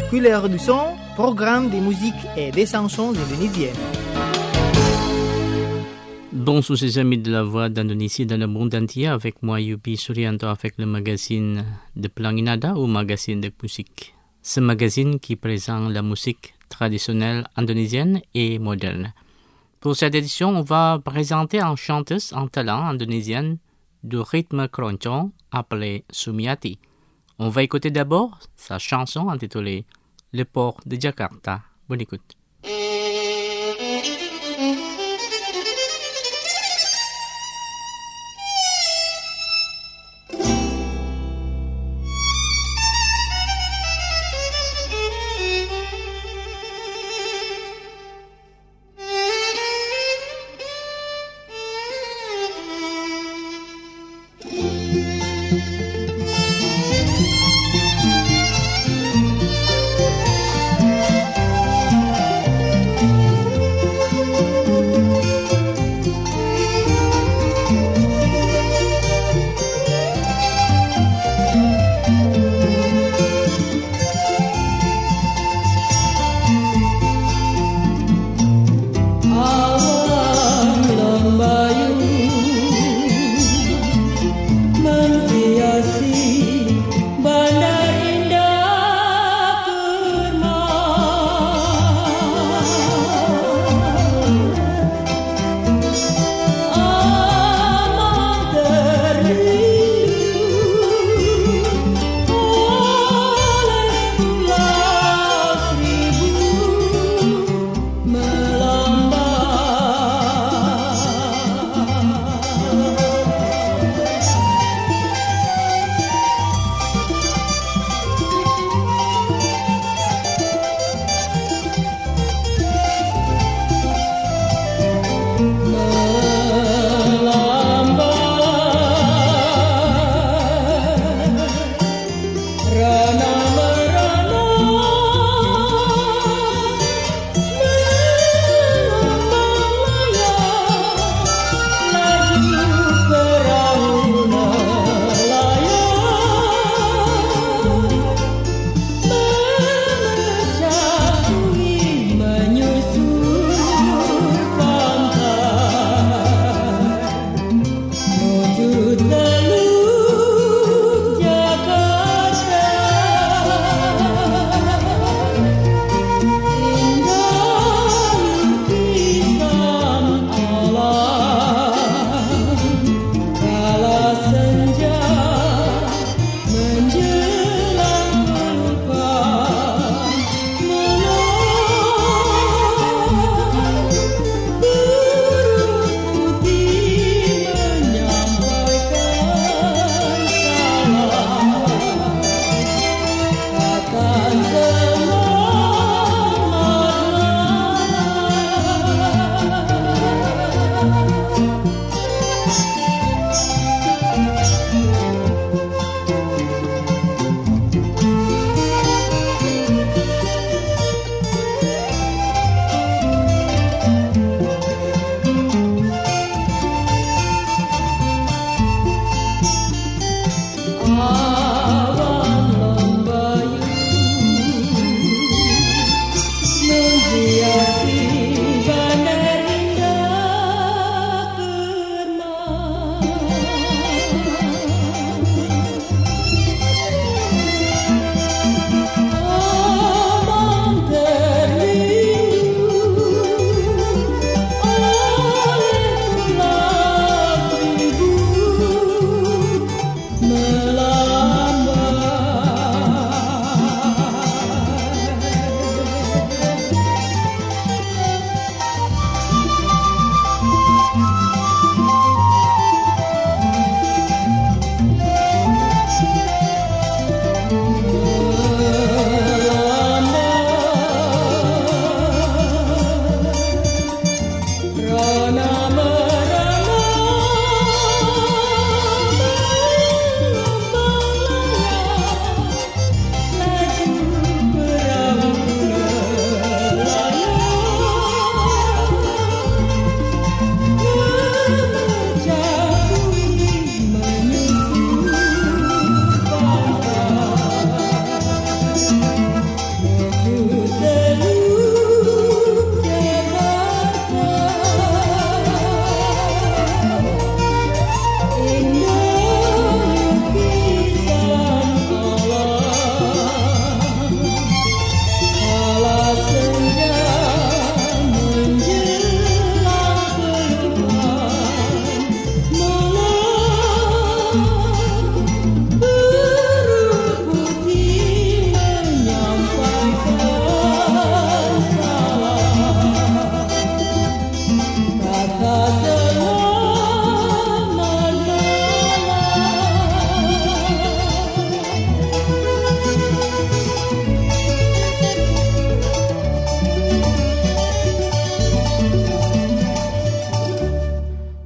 Couleur du son, programme de musique et des chansons indonésiennes. Bonjour ces amis de la voix d'Indonésie dans le monde entier, avec moi Yupi Suryanto avec le magazine de Pelanginada ou magazine de musique. Ce magazine qui présente la musique traditionnelle indonésienne et moderne. Pour cette édition, on va présenter une chanteuse en talent indonésienne du rythme keroncong appelée Sumiati. On va écouter d'abord sa chanson intitulée Le port de Jakarta. Bonne écoute. Teluk Jakarta.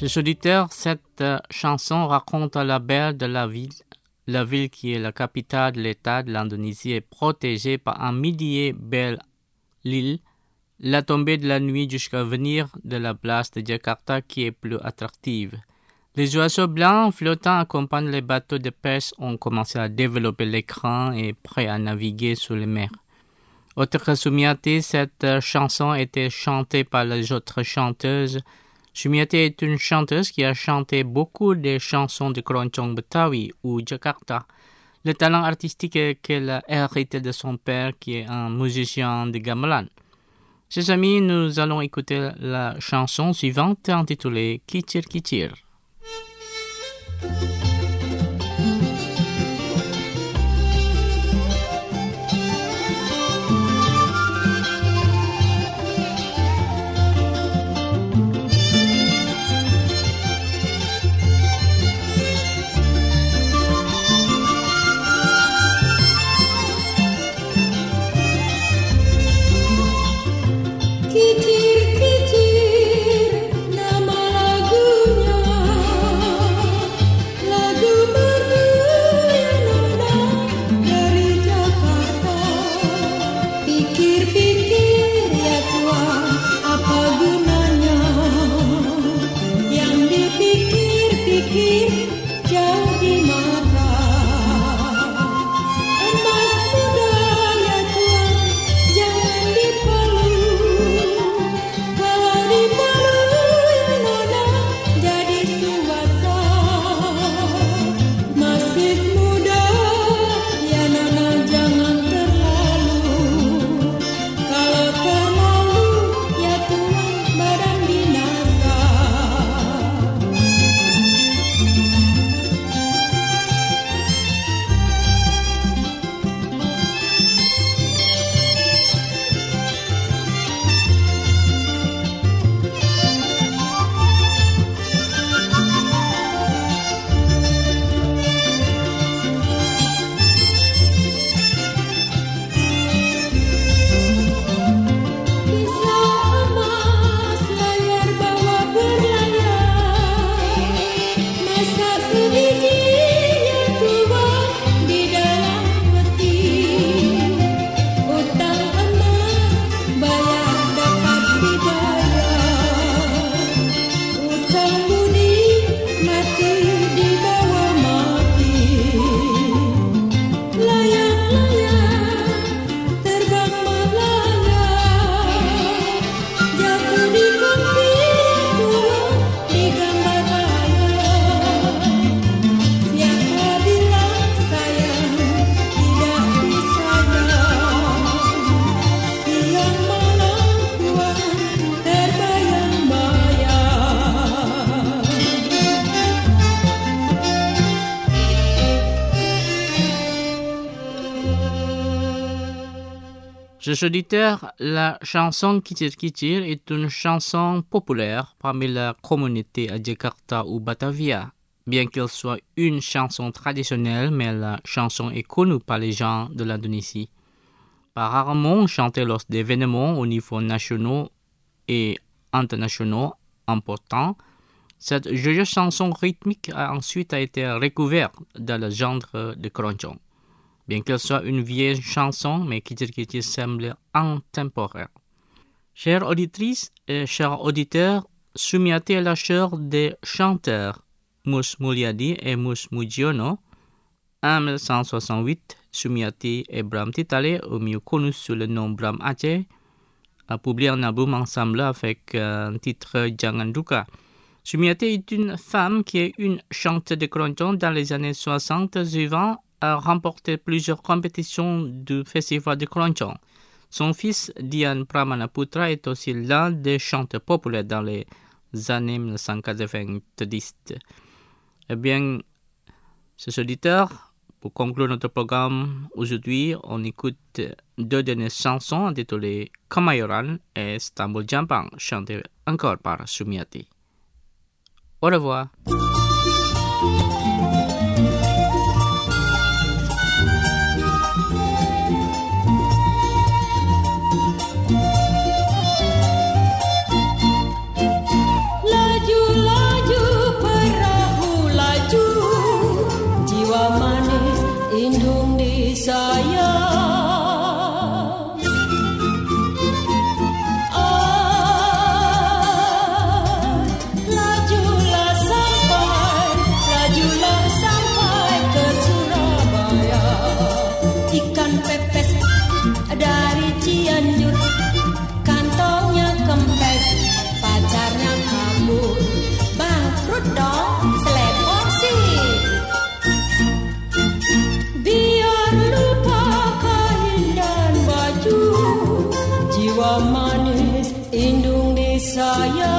Chers auditeurs, cette chanson raconte la belle de la ville. La ville qui est la capitale de l'État de l'Indonésie est protégée par un millier belle l'île. La tombée de la nuit jusqu'à venir de la place de Jakarta qui est plus attractive. Les oiseaux blancs flottants accompagnent les bateaux de pêche ont commencé à développer l'écran et prêts à naviguer sur les mers. Autre que Sumiati, cette chanson était chantée par les autres chanteuses. Sumiati est une chanteuse qui a chanté beaucoup de chansons de Keroncong Betawi ou Jakarta. Le talent artistique qu'elle a hérité de son père qui est un musicien de gamelan. Chers amis, nous allons écouter la chanson suivante intitulée Kicir Kicir. Chers auditeurs, la chanson Kicir Kicir est une chanson populaire parmi la communauté à Jakarta ou Batavia. Bien qu'elle soit une chanson traditionnelle, mais la chanson est connue par les gens de l'Indonésie. Rarement chantée lors d'événements au niveau national et internationaux importants, cette joyeuse chanson rythmique a ensuite été recouverte dans le genre de Keroncong. Bien qu'elle soit une vieille chanson, mais Kicir Kicir semble intemporelle. Chères auditrices et chers auditeurs, Sumiati est la sœur des chanteurs Mus Mulyadi et Mus Mujiono. En 1968, Sumiati et Bram Titale, au mieux connu sous le nom Bram Aceh, a publié un album ensemble avec un titre Jangan Duka. Sumiati est une femme qui est une chanteuse de Keroncong dans les années 60 suivant a remporté plusieurs compétitions du festival de Keroncong. Son fils, Dian Pramanaputra, est aussi l'un des chanteurs populaires dans les années 1990. Eh bien, chers auditeurs, pour conclure notre programme aujourd'hui, on écoute deux dernières chansons intitulées Kemayoran et Istanbul Jampang, chantées encore par Sumiati. Au revoir. Laju ikan pepes dari Cianjur, kantongnya kempes, pacarnya kabur, bangkrut dong selepon sih. Biar lupa kain dan baju, jiwa manis indung di saya.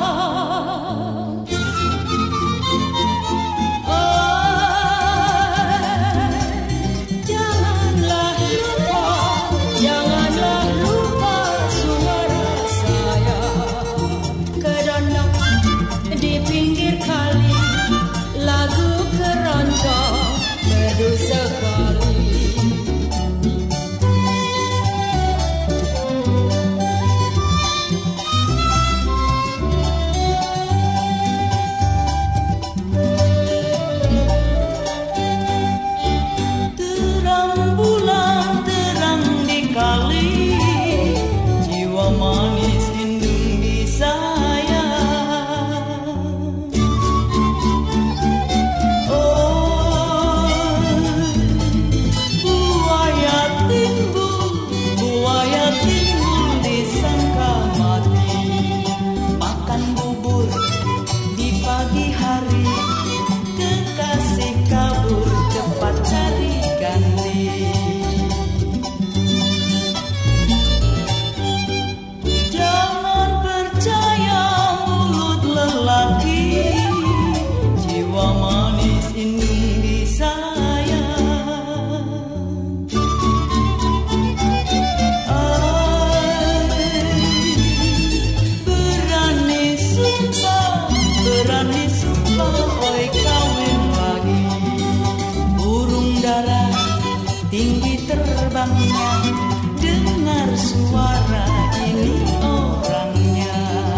Tinggi terbangnya, dengar suara ini orangnya.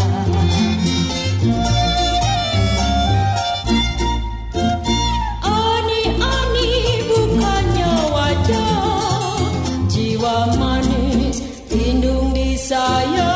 Ani-ani bukannya wajah, jiwa manis indung di saya.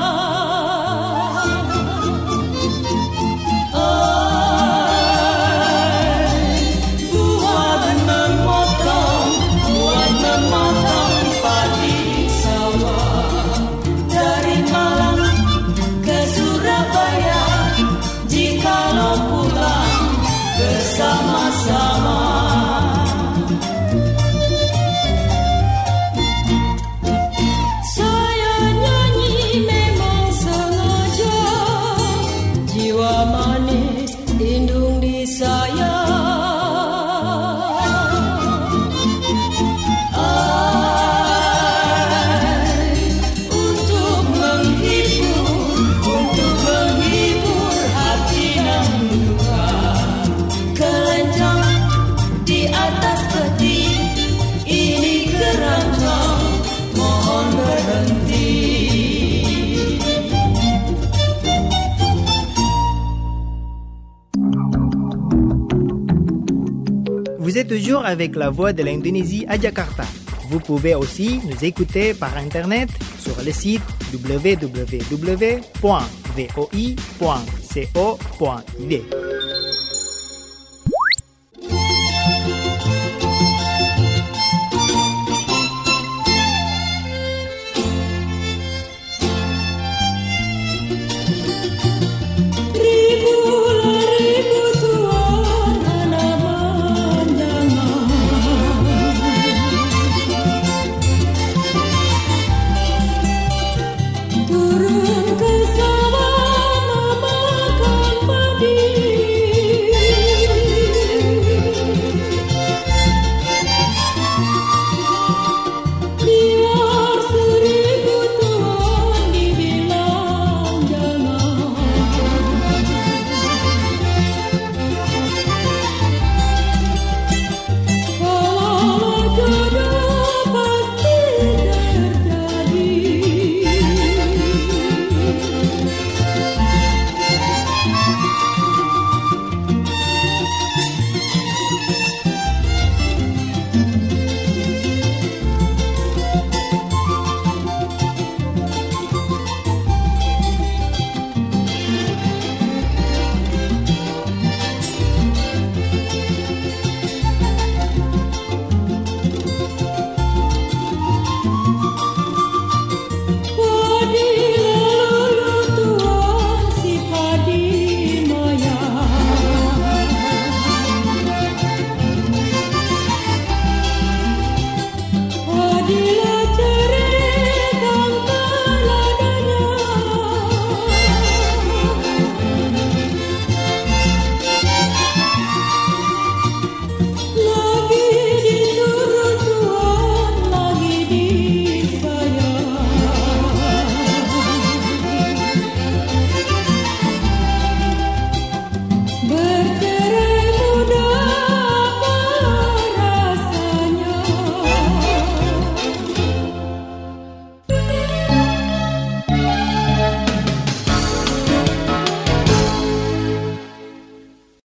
Vous êtes toujours avec la voix de l'Indonésie à Jakarta. Vous pouvez aussi nous écouter par internet sur le site www.voi.co.id.